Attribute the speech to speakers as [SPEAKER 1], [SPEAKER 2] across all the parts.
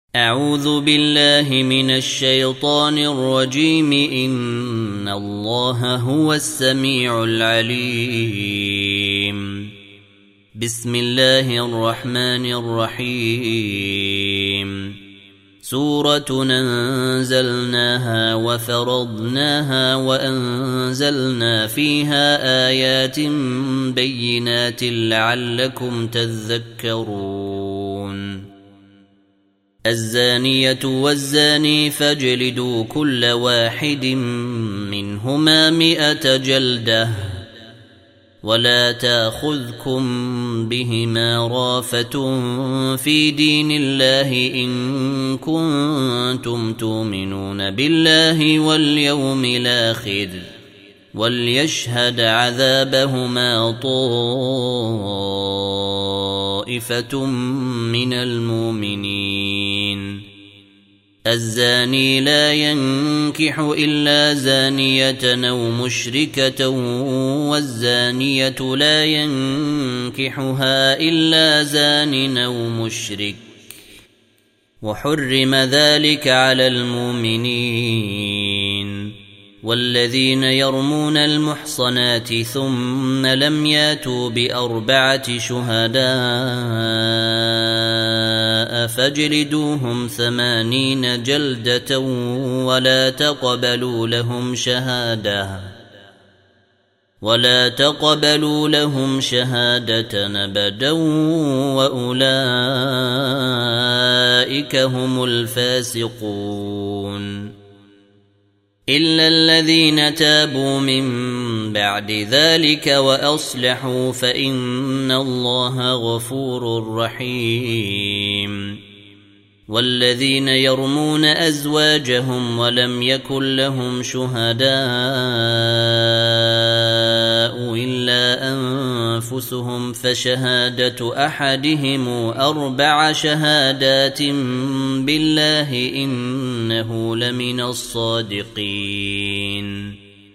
[SPEAKER 1] أعوذ بالله من الشيطان الرجيم. إن الله هو السميع العليم. بسم الله الرحمن الرحيم. سورة أنزلناها وفرضناها وأنزلنا فيها آيات بينات لعلكم تذكرون. الزانية والزاني فاجلدوا كل واحد منهما 100 جلدة ولا تأخذكم بهما رافة في دين الله إن كنتم تؤمنون بالله واليوم الآخر وليشهد عذابهما طائفة من المؤمنين. الزاني لا ينكح إلا زانية أو مشركة والزانية لا ينكحها إلا زان أو مشرك وحرم ذلك على المؤمنين. والذين يرمون المحصنات ثم لم ياتوا ب4 شهداء فاجلدوهم 80 جلدة ولا تقبلوا لهم شهادة أبدا وأولئك هم الفاسقون. إلا الذين تابوا من بعد ذلك وأصلحوا فإن الله غفور رحيم. والذين يرمون أزواجهم ولم يكن لهم شهداء إلا أنفسهم فشهادة أحدهم 4 شهادات بالله إنه لمن الصادقين.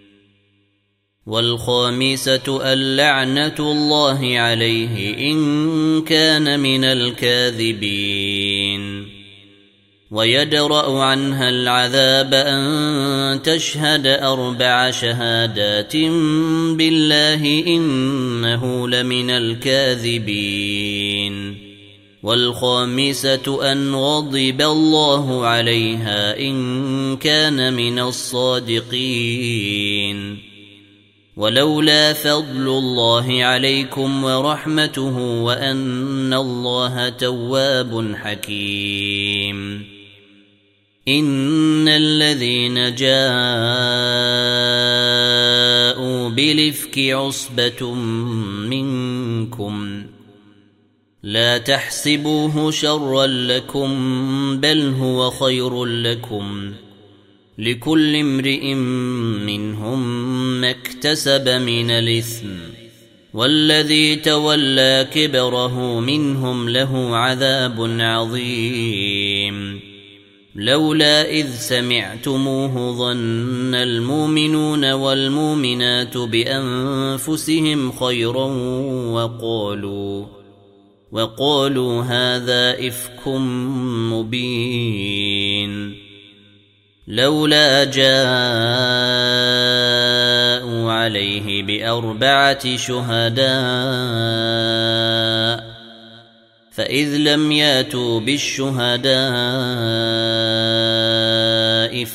[SPEAKER 1] والخامسة اللعنة الله عليه إن كان من الكاذبين. ويدرأ عنها العذاب أن تشهد 4 شهادات بالله إنه لمن الكاذبين. والخامسة أن غضب الله عليها إن كان من الصادقين. ولولا فضل الله عليكم ورحمته وأن الله تواب حكيم. إن الذين جاءوا بالإفك عصبة منكم لا تحسبوه شرا لكم بل هو خير لكم. لكل امرئ منهم ما اكتسب من الإثم والذي تولى كبره منهم له عذاب عظيم. لولا إذ سمعتموه ظن المؤمنون والمؤمنات بأنفسهم خيرا وقالوا هذا إفك مبين. لولا جاءوا عليه ب4 شهداء فإذ لم ياتوا بالشهداء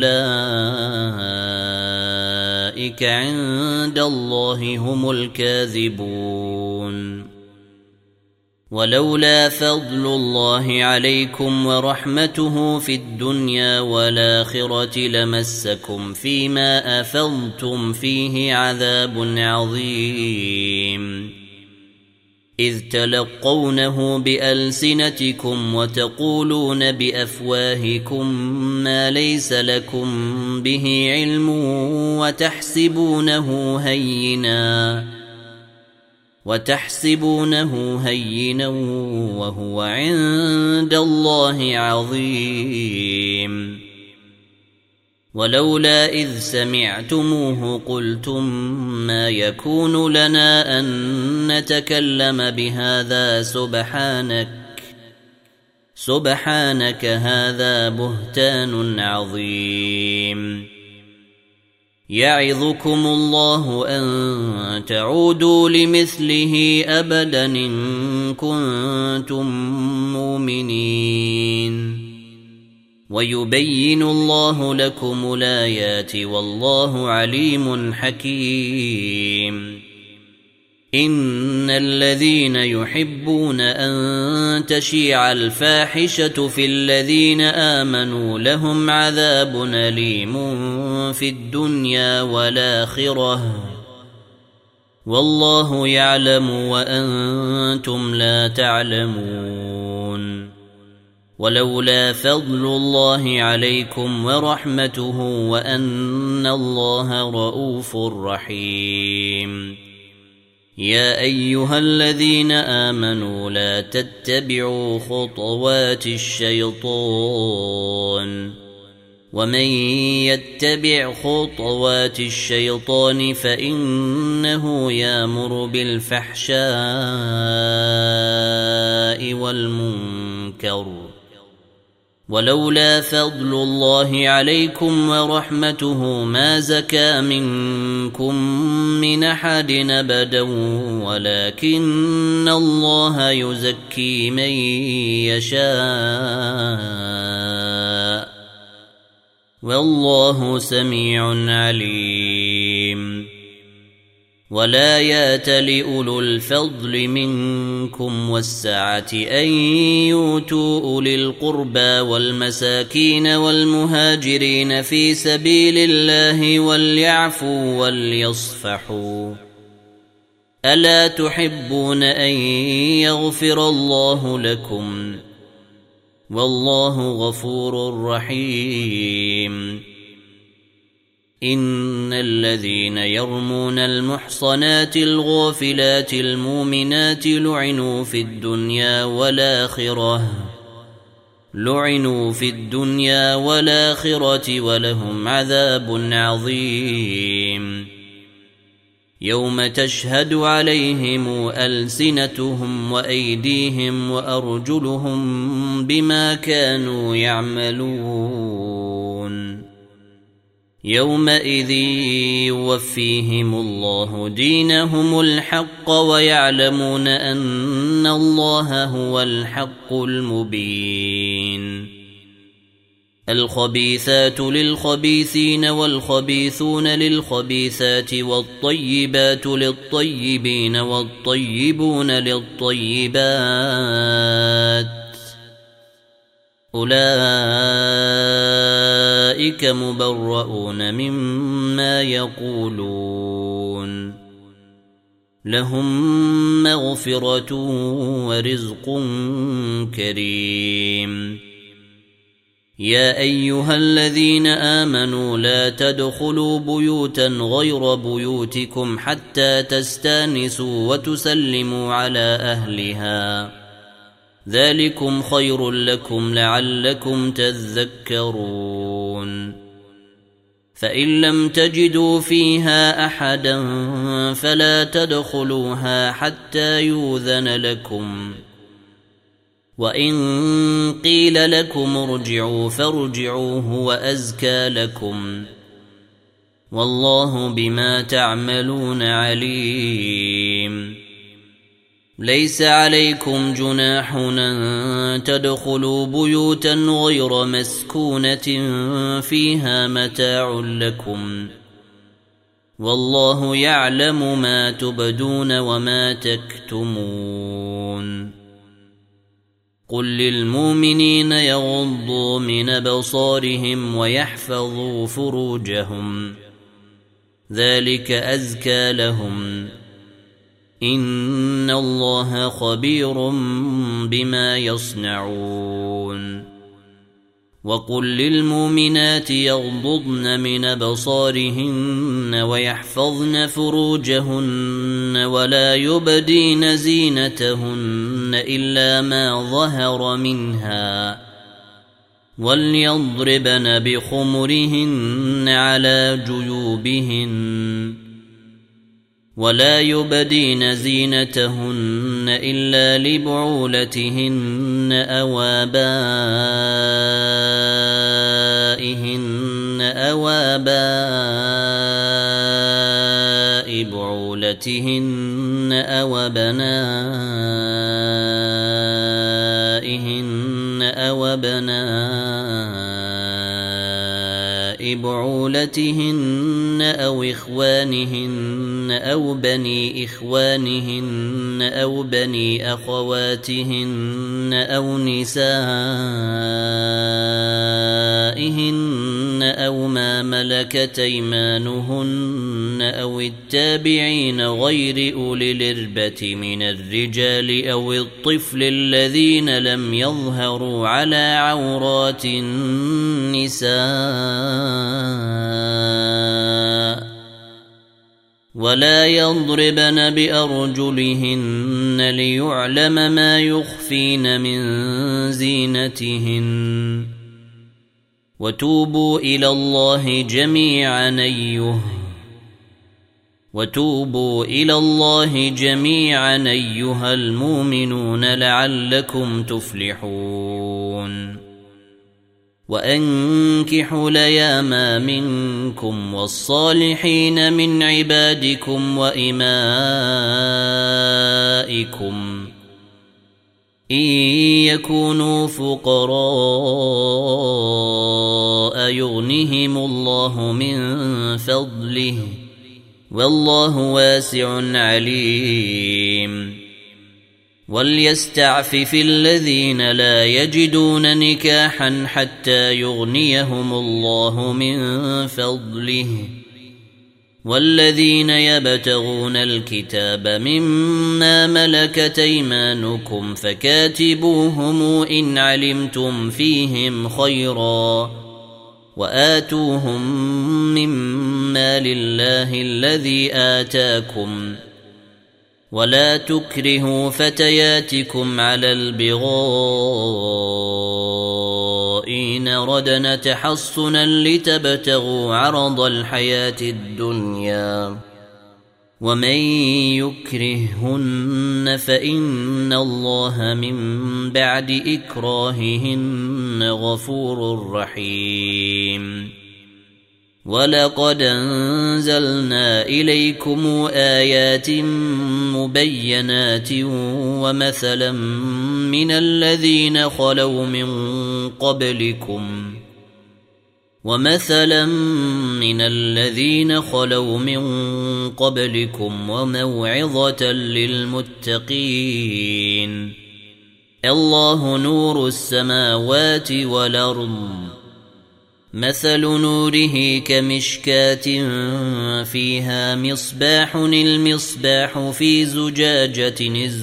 [SPEAKER 1] فأولئك عند الله هم الكاذبون. ولولا فضل الله عليكم ورحمته في الدنيا والآخرة لمسكم فيما أفضتم فيه عذاب عظيم. إذ تلقونه بألسنتكم وتقولون بأفواهكم ما ليس لكم به علم وتحسبونه هينا وهو عند الله عظيم. ولولا إذ سمعتموه قلتم ما يكون لنا أن نتكلم بهذا سبحانك هذا بهتان عظيم. يعظكم الله أن تعودوا لمثله أبدا إن كنتم مؤمنين. ويبين الله لكم الآيات والله عليم حكيم. إن الذين يحبون أن تشيع الفاحشة في الذين آمنوا لهم عذاب أليم في الدنيا والآخرة والله يعلم وأنتم لا تعلمون. ولولا فضل الله عليكم ورحمته وأن الله رؤوف رحيم. يا أيها الذين آمنوا لا تتبعوا خطوات الشيطان ومن يتبع خطوات الشيطان فإنه يأمر بالفحشاء والمنكر. ولولا فضل الله عليكم ورحمته ما زكى منكم من أحد أبدا ولكن الله يزكي من يشاء والله سميع عليم. ولا يات لأولو الفضل منكم والسعة أن يؤتوا أولي القربى والمساكين والمهاجرين في سبيل الله وليعفوا وليصفحوا. ألا تحبون أن يغفر الله لكم والله غفور رحيم. إن الذين يرمون المحصنات الغافلات المؤمنات لعنوا في الدنيا والآخرة ولهم عذاب عظيم. يوم تشهد عليهم ألسنتهم وأيديهم وأرجلهم بما كانوا يعملون. يومئذ يوفيهم الله دينهم الحق ويعلمون أن الله هو الحق المبين. الخبيثات للخبيثين والخبيثون للخبيثات والطيبات للطيبين والطيبون للطيبات أولئك مبرؤون مما يقولون لهم مغفرة ورزق كريم. يا أيها الذين آمنوا لا تدخلوا بيوتا غير بيوتكم حتى تستانسوا وتسلموا على أهلها ذلكم خير لكم لعلكم تذكرون. فإن لم تجدوا فيها أحدا فلا تدخلوها حتى يؤذن لكم وإن قيل لكم ارجعوا فارجعوا هو أزكى لكم والله بما تعملون عليم. ليس عليكم جناح أن تدخلوا بيوتا غير مسكونة فيها متاع لكم والله يعلم ما تبدون وما تكتمون. قل للمؤمنين يغضوا من أبصارهم ويحفظوا فروجهم ذلك أزكى لهم إن الله خبير بما يصنعون. وقل للمؤمنات يغضضن من أبصارهن ويحفظن فروجهن ولا يبدين زينتهن إلا ما ظهر منها وليضربن بخمرهن على جيوبهن ولا يبدين زينتهن إلا لبعولتهن أو آباء بعولتهن أو أبنائهن أو أبناء بعولتهن أو إخوانهن أو بني إخوانهن أو بني أخواتهن أو نسائهن أو ما ملكت أيمانهن أو التابعين غير أولي الإربة من الرجال أو الطفل الذين لم يظهروا على عورات النساء ولا يضربن بأرجلهن ليعلم ما يخفين من زينتهن وتوبوا إلى الله جميعا أيها المؤمنون لعلكم تفلحون وأنكحوا الأيام منكم والصالحين من عبادكم وإمائكم إن يكونوا فقراء يغنهم الله من فضله والله واسع عليم وليستعفف الذين لا يجدون نكاحا حتى يغنيهم الله من فضله والذين يبتغون الكتاب مما ملكت أيمانكم فكاتبوهم إن علمتم فيهم خيرا وآتوهم مما لله الذي آتاكم ولا تكرهوا فتياتكم على البغاء إن ردن تحصنا لتبتغوا عرض الحياة الدنيا ومن يكرههن فإن الله من بعد إكراههن غفور رحيم ولقد أنزلنا إليكم آيات مبينات ومثلا من الذين خلوا من قبلكم وموعظة للمتقين الله نور السماوات والأرض مثل نوره كمشكاة فيها مصباح المصباح في زجاجة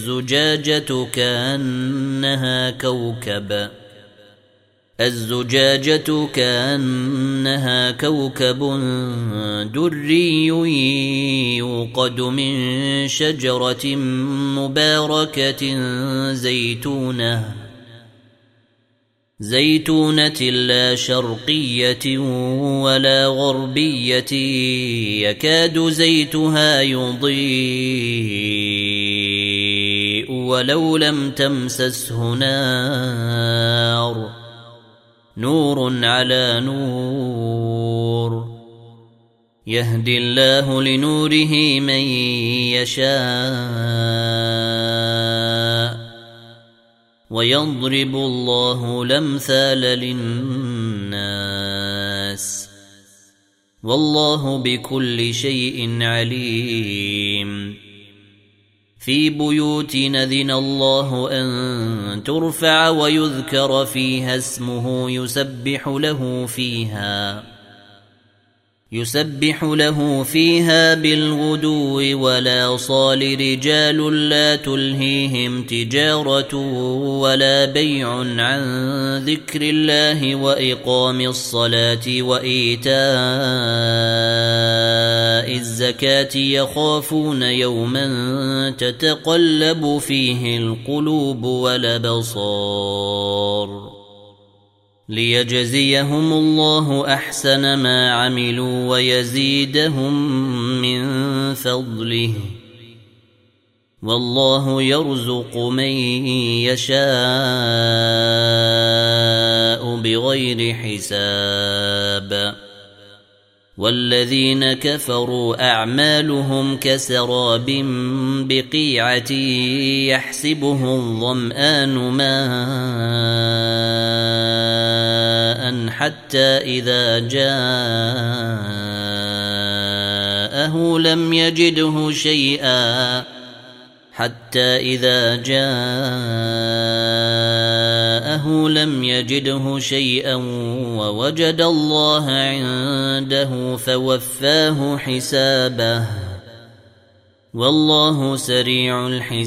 [SPEAKER 1] الزجاجة كأنها كوكب دري يوقد من شجرة مباركة زيتونة لا شرقية ولا غربية يكاد زيتها يضيء ولو لم تمسسه نور على نور يهدي الله لنوره من يشاء ويضرب الله الأمثال للناس والله بكل شيء عليم في بيوت أذن الله أن ترفع ويذكر فيها اسمه يسبح له فيها بالغدو ولا صال رجال لا تلهيهم تجارة ولا بيع عن ذكر الله وإقام الصلاة وإيتاء الزكاة يخافون يوما تتقلب فيه القلوب والأبصار ليجزيهم الله أحسن ما عملوا ويزيدهم من فضله والله يرزق من يشاء بغير حساب والذين كفروا أعمالهم كسراب بقيعة يحسبه الظمآن ماء حتى إذا جاءه لم يجده شيئا ووجد الله عنده فوفاه حسابه والله سريع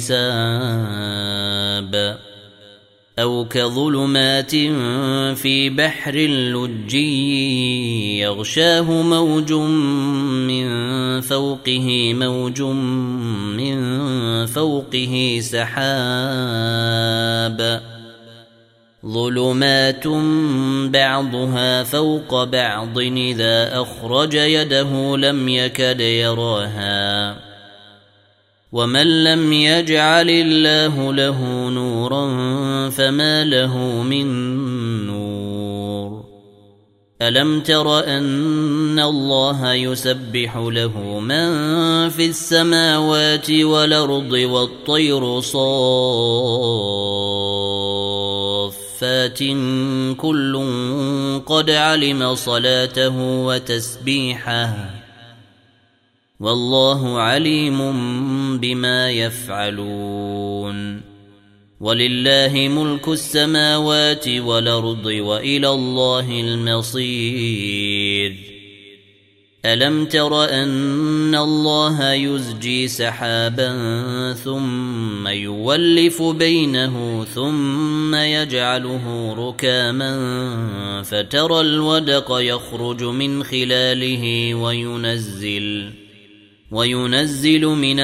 [SPEAKER 1] الحساب أو كظلمات في بحر لجي يغشاه موج من فوقه سحاب ظلمات بعضها فوق بعض إذا أخرج يده لم يكد يراها ومن لم يجعل الله له نورا فما له من نور ألم تر أن الله يسبح له من في السماوات والأرض والطير صافات كل قد علم صلاته وتسبيحه والله عليم بما يفعلون ولله ملك السماوات والأرض وإلى الله المصير ألم تر أن الله يزجي سحابا ثم يولف بينه ثم يجعله ركاما فترى الودق يخرج من خلاله وينزل من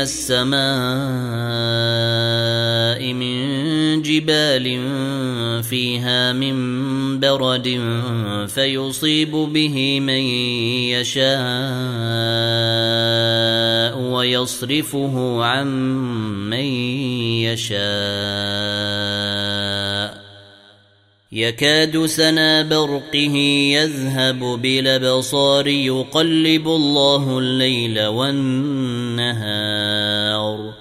[SPEAKER 1] السماء من جبال فيها من برد فيصيب به من يشاء ويصرفه عن من يشاء يكاد سنا برقه يذهب بالأبصار يقلب الله الليل والنهار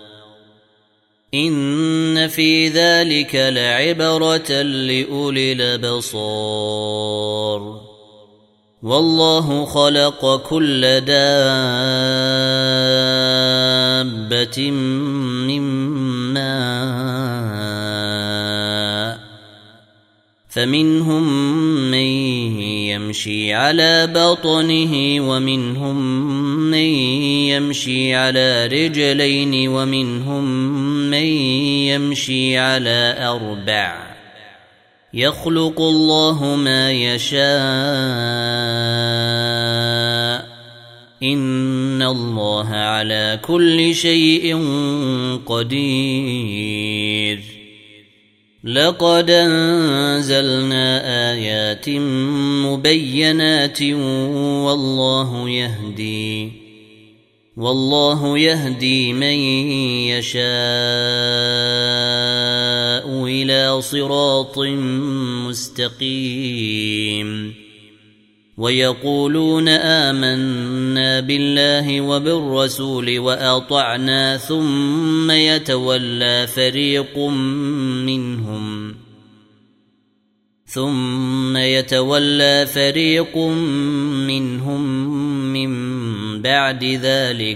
[SPEAKER 1] إن في ذلك لعبرة لأولي الأبصار والله خلق كل دابة من ماء فمنهم من يمشي على بطنه ومنهم من يمشي على رجلين ومنهم من يمشي على أربع يخلق الله ما يشاء إن الله على كل شيء قدير لقد أنزلنا آيات مبينات والله يهدي من يشاء إلى صراط مستقيم ويقولون آمنا بالله وبالرسول وأطعنا ثم يتولى فريق منهم من بعد ذلك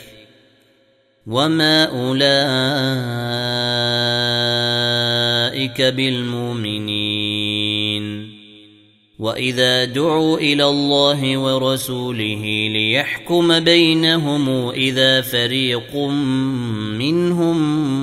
[SPEAKER 1] وما أولئك بالمؤمنين وإذا دعوا إلى الله ورسوله ليحكم بينهم إذا فريق منهم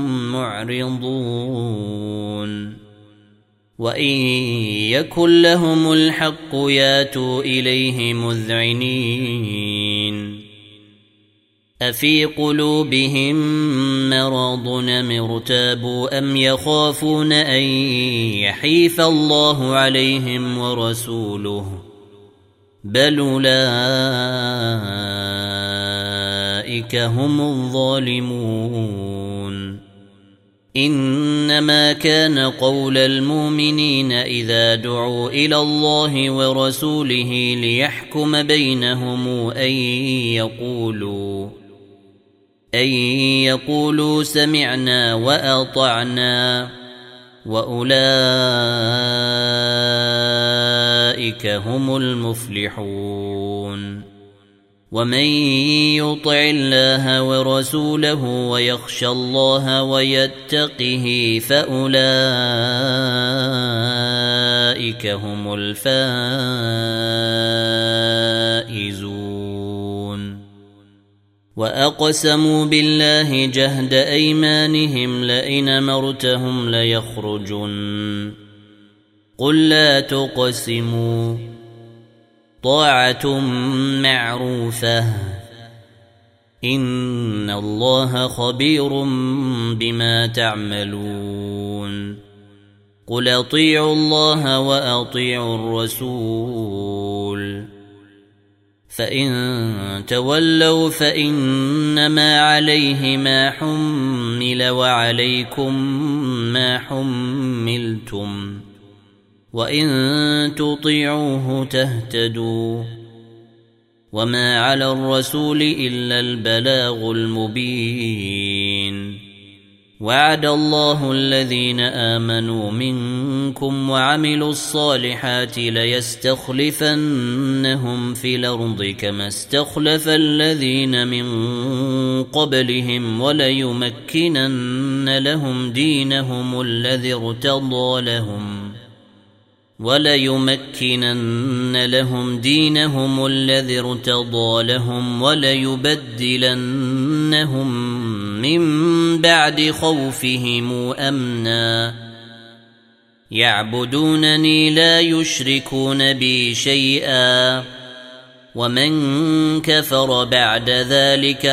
[SPEAKER 1] معرضون وإن يكن لهم الحق ياتوا إليه مذعنين أفي قلوبهم مرض ارتابوا أم يخافون أن يحيف الله عليهم ورسوله بل أولئك هم الظالمون إنما كان قول المؤمنين إذا دعوا إلى الله ورسوله ليحكم بينهم أن يقولوا سمعنا وأطعنا وأولئك هم المفلحون ومن يطع الله ورسوله ويخشى الله ويتقه فأولئك هم الفائزون وأقسموا بالله جهد أيمانهم لئن أمرتهم ليخرجن قل لا تقسموا طاعة معروفة إن الله خبير بما تعملون قل أطيعوا الله وأطيعوا الرسول فإن تولوا فإنما عليه ما حمل وعليكم ما حملتم وإن تطيعوه تهتدوا وما على الرسول إلا البلاغ المبين وعد الله الذين آمنوا منكم وعملوا الصالحات ليستخلفنهم في الأرض كما استخلف الذين من قبلهم وليمكنن لهم دينهم الذي ارتضى لهم وليبدلنهم من بعد خوفهم أمنا يعبدونني لا يشركون بي شيئا ومن كفر بعد ذلك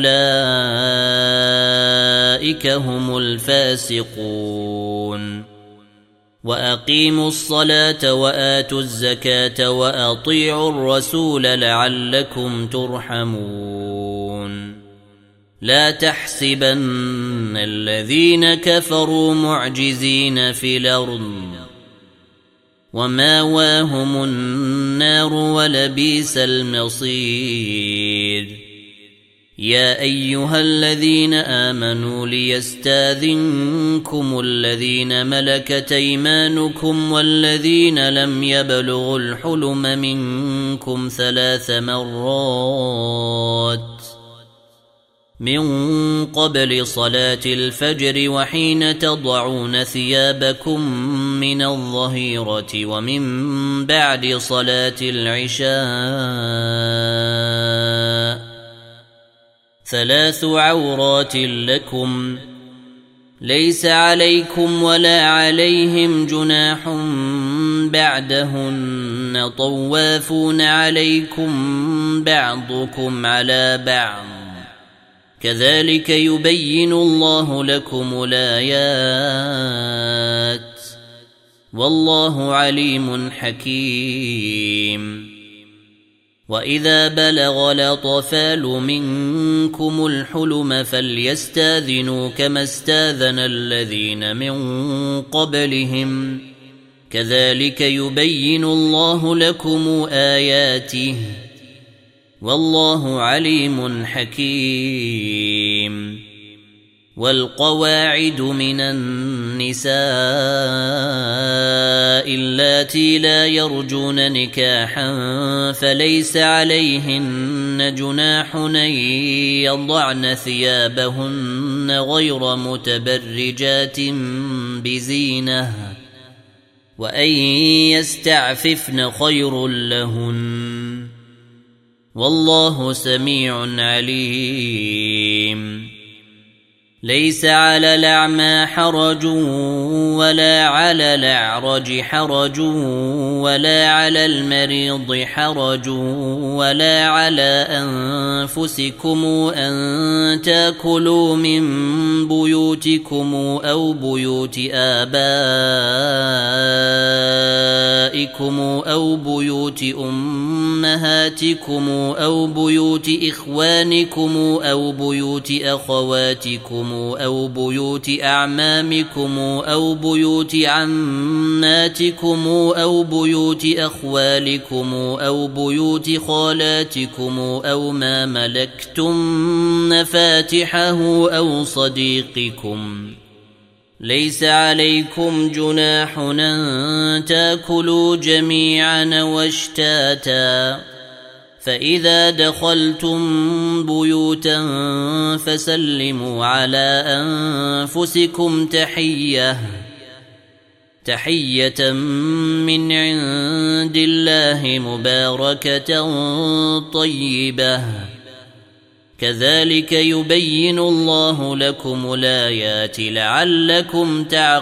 [SPEAKER 1] فأولئك هم الفاسقون وأقيموا الصلاة وآتوا الزكاة وأطيعوا الرسول لعلكم ترحمون لا تحسبن الذين كفروا معجزين في الأرض وماواهم النار ولبئس المصير يا أيها الذين آمنوا ليستاذنكم الذين ملكت أيمانكم والذين لم يبلغوا الحلم منكم 3 مرات من قبل صلاة الفجر وحين تضعون ثيابكم من الظهيرة ومن بعد صلاة العشاء 3 عورات لكم ليس عليكم ولا عليهم جناح بعدهن طوافون عليكم بعضكم على بعض كذلك يبين الله لكم الآيات والله عليم حكيم وإذا بلغ الأطفال منكم الحلم فليستاذنوا كما استاذن الذين من قبلهم كذلك يبين الله لكم آياته والله عليم حكيم والقواعد من النساء اللاتي لا يرجون نكاحا فليس عليهن جناح أن يضعن ثيابهن غير متبرجات بزينة وأن يستعففن خير لهن والله سميع عليم ليس على الأعمى حرج ولا على الأعرج حرج ولا على المريض حرج ولا على أنفسكم أن تأكلوا من بيوتكم أو بيوت آبائكم أو بيوت أمهاتكم أو بيوت إخوانكم أو بيوت أخواتكم أو بيوت أعمامكم أو بيوت عماتكم أو بيوت أخوالكم أو بيوت خالاتكم أو ما ملكتم مفاتحه أو صديقكم. ليس عليكم جناح أن تأكلوا جميعا واشتاتا، فإذا دخلتم بيوتا فسلموا على أنفسكم تحية من عند الله مباركة طيبة، كذلك يبين الله لكم الآيات لعلكم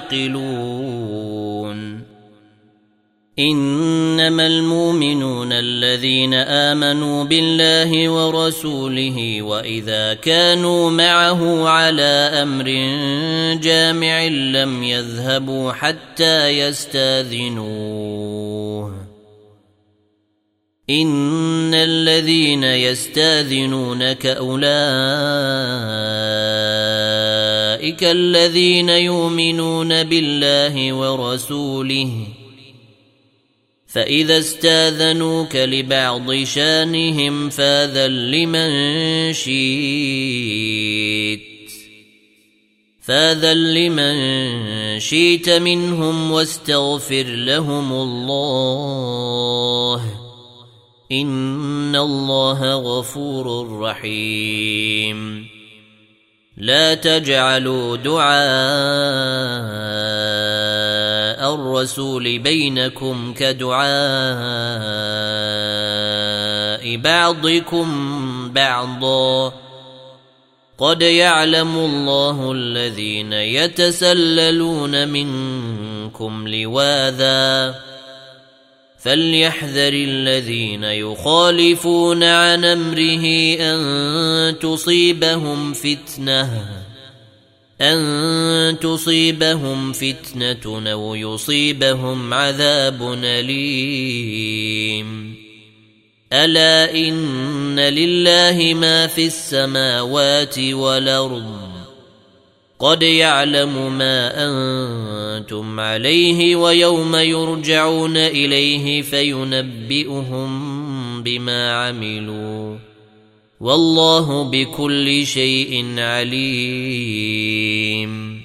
[SPEAKER 1] تعقلون. إنما المؤمنون الذين آمنوا بالله ورسوله وإذا كانوا معه على أمر جامع لم يذهبوا حتى يستاذنوه. إن الذين يستاذنونك أولئك الذين يؤمنون بالله ورسوله، فإذا استاذنوك لبعض شانهم فاذن لمن شئت منهم واستغفر لهم الله، إن الله غفور رحيم. لا تجعلوا دعاء الرسول بينكم كدعاء بعضكم بعضا، قد يعلم الله الذين يتسللون منكم لواذا، فليحذر الذين يخالفون عن أمره أن تصيبهم فتنة أو يصيبهم عذاب أليم. ألا إن لله ما في السماوات والأرض، قد يعلم ما أنتم عليه ويوم يرجعون إليه فينبئهم بما عملوا، والله بكل شيء عليم.